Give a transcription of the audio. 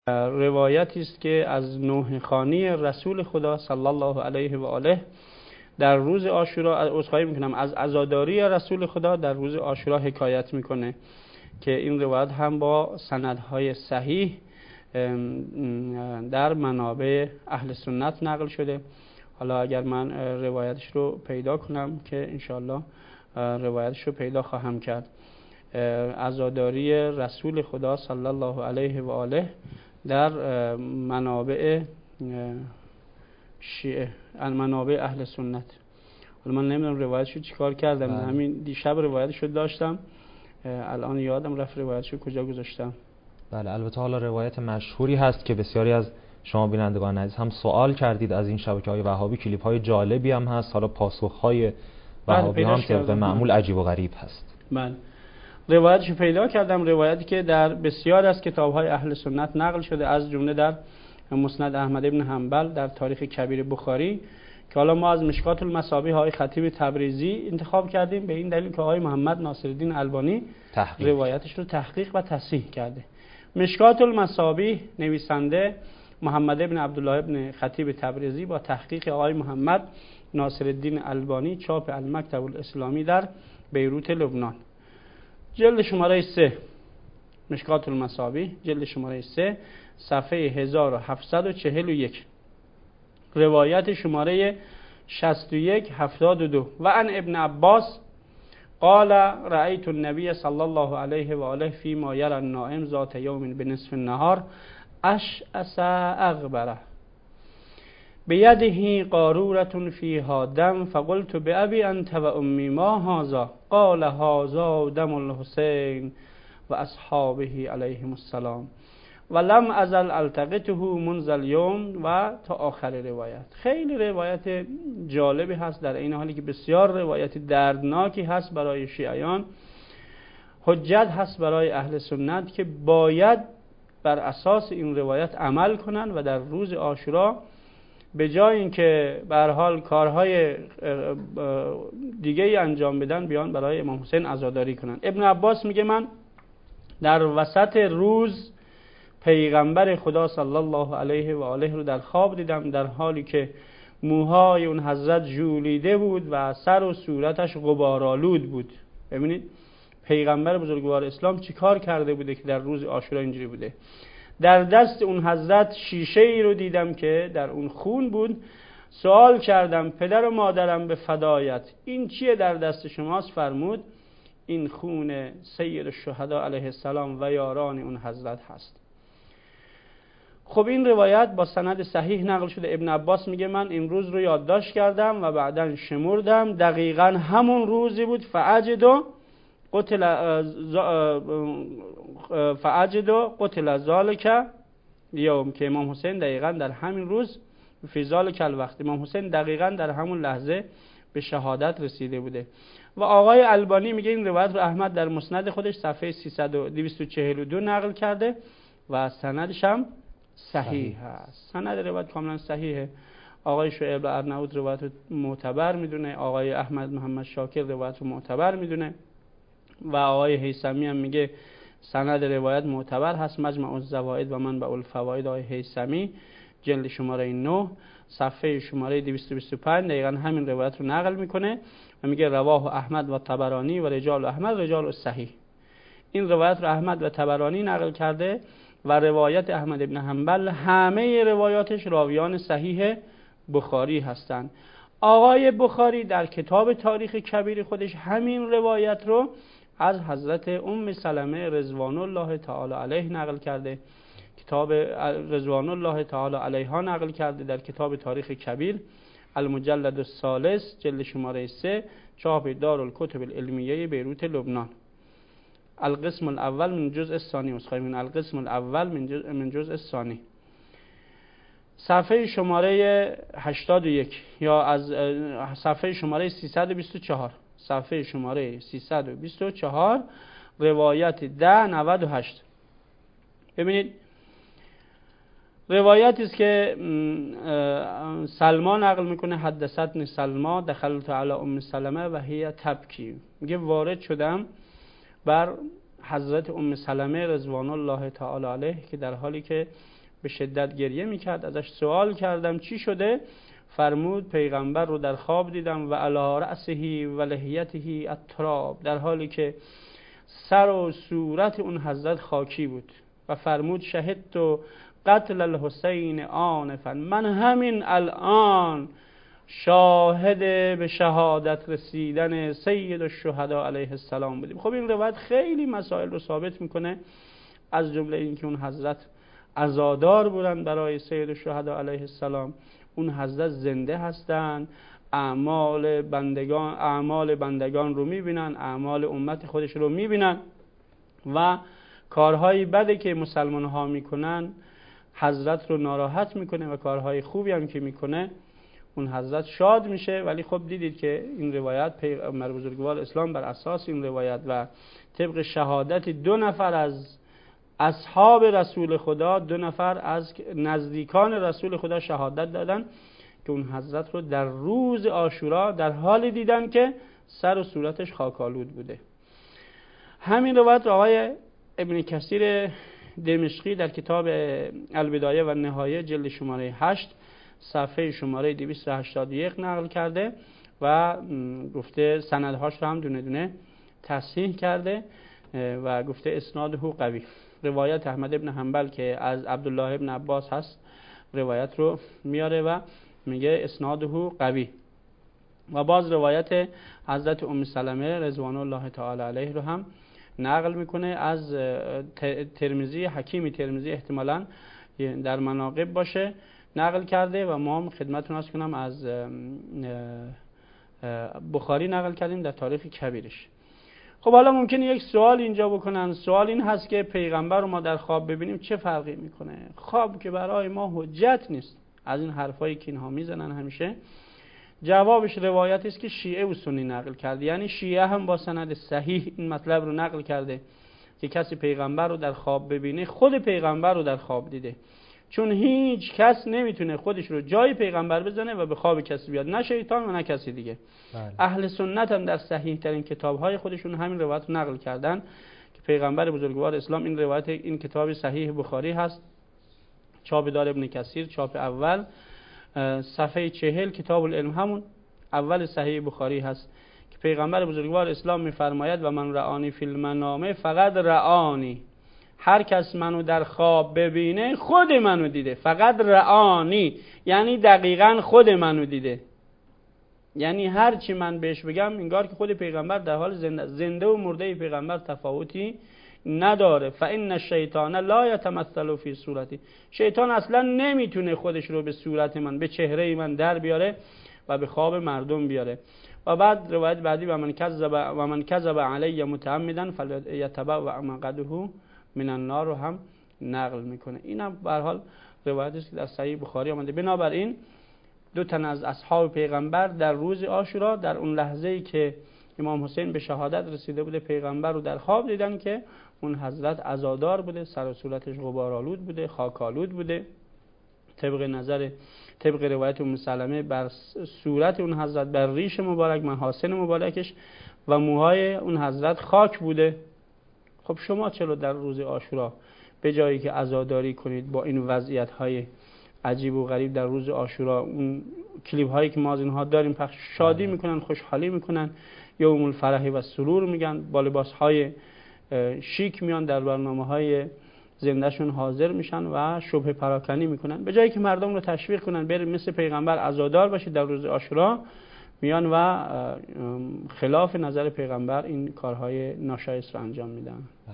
روایتی است که از نوح خوانی رسول خدا صلی الله علیه و آله در روز عاشورا، عذرخواهی میکنم، از عزاداری رسول خدا در روز عاشورا حکایت میکنه که این روایت هم با سندهای صحیح در منابع اهل سنت نقل شده. حالا اگر من روایتش رو پیدا کنم که انشاءالله روایتش رو پیدا خواهم کرد، عزاداری رسول خدا صلی الله علیه و آله در منابع شیعه، منابع اهل سنت. حالا من نمیدونم روایتشو چیکار کردم، همین دیشب روایتشو داشتم، الان یادم رفت روایتشو کجا گذاشتم. بله، البته حالا روایت مشهوری هست که بسیاری از شما بینندگان عزیز هم سوال کردید از این شبکه‌های وهابی، کلیپ‌های جالبی هم هست، حالا پاسخ‌های وهابی هم طبق معمول عجیب و غریب هست. من روایتشو پیدا کردم، روایتی که در بسیار از کتاب‌های اهل سنت نقل شده، از جمله در مسند احمد ابن حنبل، در تاریخ کبیر بخاری، که حالا ما از مشکات المصابیح های خطیب تبریزی انتخاب کردیم به این دلیل که آقای محمد ناصرالدین البانی روایتش رو تحقیق و تصحیح کرده. مشکات المصابیح نویسنده محمد ابن عبدالله ابن خطیب تبریزی با تحقیق آقای محمد ناصرالدین البانی، چاپ المکتب الاسلامی در بیروت لبنان. جلد شماره 3 مشکات المصابیح، جلد شماره 3 صفحه 1741، روایت شماره 6172. و عن ابن عباس قال رأيت النبي صلى الله عليه وآله فيما يرى النائم ذات يوم بنصف النهار أشعث أغبر بيده قارورة فيها دم فقلت بأبي أنت وأمي ما هذا؟ قال هذا دم الحسين وأصحابه عليهم السلام ولم ازل التقطه منذ اليوم. و تا آخر روایت. خیلی روایت جالبی هست، در این حالی که بسیار روایت دردناکی هست برای شیعیان، حجت هست برای اهل سنت که باید بر اساس این روایت عمل کنن و در روز عاشورا به جای اینکه به هر حال کارهای دیگه انجام بدن، بیان برای امام حسین عزاداری کنن. ابن عباس میگه من در وسط روز پیغمبر خدا صلی الله علیه و آله رو در خواب دیدم، در حالی که موهای اون حضرت ژولیده بود و سر و صورتش غبارآلود بود. ببینید پیغمبر بزرگوار اسلام چی کار کرده بوده که در روز عاشورا اینجوری بوده. در دست اون حضرت شیشه ای رو دیدم که در اون خون بود. سوال کردم پدر و مادرم به فدایت، این چیه در دست شماست؟ فرمود این خون سید الشهدا علیه السلام و یاران اون حضرت هست. خب این روایت با سند صحیح نقل شده. ابن عباس میگه من این روز رو یادداشت کردم و بعداً شمردم، دقیقاً همون روزی بود. فعجد قتل ذالک یوم، که امام حسین دقیقاً در همین روز فی ذالک الوقت، امام حسین دقیقاً در همون لحظه به شهادت رسیده بوده. و آقای البانی میگه این روایت رو احمد در مسند خودش صفحه 242 نقل کرده و سندش هم صحیح هست. سند روایت کاملا صحیحه. آقای شعیب ارناؤوط روایت رو معتبر میدونه، آقای احمد محمد شاکر روایت رو معتبر میدونه و آقای هیثمی هم میگه سند روایت معتبر هست. مجمع الزوائد و منبع الفوائد آقای هیثمی جلد شماره 9 صفحه شماره 225 دقیقاً همین روایت رو نقل میکنه و میگه رواه احمد و طبرانی و رجال احمد رجال صحیح. این روایت رو احمد و طبرانی نقل کرده و روایت احمد ابن حنبل همه روایاتش راویان صحیح بخاری هستند. آقای بخاری در کتاب تاریخ کبیر خودش همین روایت رو از حضرت ام سلمه رضوان الله تعالی علیه نقل کرده، کتاب رضوان الله تعالی علیها نقل کرده در کتاب تاریخ کبیر المجلد الثالث جلد شماره 3 چاپ دارالکتب العلمیه بیروت لبنان. القسم الاول من جزء الثانی، من القسم الاول من جزء الثانی، صفحه شماره 81 یا از صفحه شماره 324، صفحه شماره 324 روایت 1098. ببینید روایتی است که سلمان نقل میکنه حدثتنی سلمى دخلت علی ام سلمه و هی تبکی، میگه وارد شدم بر حضرت ام سلمه رضوان الله تعالی علیه که در حالی که به شدت گریه میکرد ازش سوال کردم چی شده؟ فرمود پیغمبر رو در خواب دیدم و علی رأسه و لحیته التراب، در حالی که سر و صورت اون حضرت خاکی بود. و فرمود شهدت قتل الحسین آنفا، من همین الان شاهد به شهادت رسیدن سید الشهدا علیه السلام بودیم. خب این روایت خیلی مسائل رو ثابت میکنه، از جمله این که اون حضرت عزادار بودن برای سید الشهدا علیه السلام، اون حضرت زنده هستند، اعمال بندگان رو میبینن، اعمال امت خودش رو میبینن و کارهای بدی که مسلمان ها میکنن حضرت رو ناراحت میکنه و کارهای خوبی هم که میکنه اون حضرت شاد میشه. ولی خب دیدید که این روایت پیغمبر بزرگوار اسلام بر اساس این روایت و طبق شهادت 2 نفر از اصحاب رسول خدا، 2 نفر از نزدیکان رسول خدا شهادت دادن که اون حضرت رو در روز عاشورا در حالی دیدن که سر و صورتش خاکالود بوده. همین روایت آقای ابن کثیر دمشقی در کتاب البدایه و نهایه جلد شماره 8 صفحه شماره 281 نقل کرده و گفته سندهاش رو هم دونه دونه تصحیح کرده و گفته اسناده قوی. روایت احمد ابن حنبل که از عبدالله ابن عباس هست روایت رو میاره و میگه اسناده قوی. و باز روایت حضرت ام سلمه رضوان الله تعالی علیه رو هم نقل میکنه از ترمذی، حکیم ترمذی احتمالاً در مناقب باشه نقل کرده و ما خدمتتون عرض کنم از بخاری نقل کردیم در تاریخ کبیرش. خب حالا ممکنه یک سوال اینجا بکنن، سوال این هست که پیغمبر رو ما در خواب ببینیم چه فرقی میکنه؟ خواب که برای ما حجت نیست، از این حرفایی که اینها میزنن همیشه. جوابش روایتی است که شیعه و سنی نقل کرده، یعنی شیعه هم با سند صحیح این مطلب رو نقل کرده که کسی پیغمبر رو در خواب ببینه خود پیغمبر رو در خواب دیده، چون هیچ کس نمیتونه خودش رو جای پیغمبر بزنه و به خواب کسی بیاد، نه شیطان و نه کسی دیگه. اهل سنت هم در صحیح ترین کتاب‌های خودشون همین روایت رو نقل کردن که پیغمبر بزرگوار اسلام، این روایت این کتاب صحیح بخاری هست، چاپ دار ابن کثیر، چاپ اول، صفحه 40 کتاب العلم، همون اول صحیح بخاری هست که پیغمبر بزرگوار اسلام میفرماید و من رآنی فی المنام فقط رآنی، هر کس منو در خواب ببینه خود منو دیده. فقط رآنی یعنی دقیقاً خود منو دیده، یعنی هر چی من بهش بگم انگار که خود پیغمبر در حال زنده و مرده پیغمبر تفاوتی نداره. فإن الشیطان لا یتمثل فی صورتی، شیطان اصلا نمیتونه خودش رو به صورت من، به چهره من در بیاره و به خواب مردم بیاره. و بعد روایت بعدی و من کذب علی متعمدا فلیتبوأ مقعده من النار رو هم نقل میکنه. این هم به هر حال روایتی است که در صحیح بخاری آمده. بنابراین 2 تن از اصحاب پیغمبر در روز عاشورا، در اون لحظه‌ای که امام حسین به شهادت رسیده بوده، پیغمبر رو در خواب دیدن که اون حضرت عزادار بوده، سر و صورتش غبارآلود بوده، خاکالود بوده. طبق روایت ام سلمه بر صورت اون حضرت، بر ریش مبارک، محاسن مبارکش و موهای اون حضرت خاک بوده. خب شما چرا در روز عاشورا به جایی که عزاداری کنید با این وضعیت‌های عجیب و غریب در روز عاشورا، اون کلیپ هایی که ما از اینها داریم پخش، شادی میکنن، خوشحالی میکنن، یوم الفرح و سرور میگن، با لباس های شیک میان در برنامه های زندهشون حاضر میشن و شبه پراکنی میکنن، به جایی که مردم رو تشویق کنن برید مثل پیغمبر عزادار باشید در روز عاشورا، میان و خلاف نظر پیغمبر این کارهای ناشایست رو انجام میدن.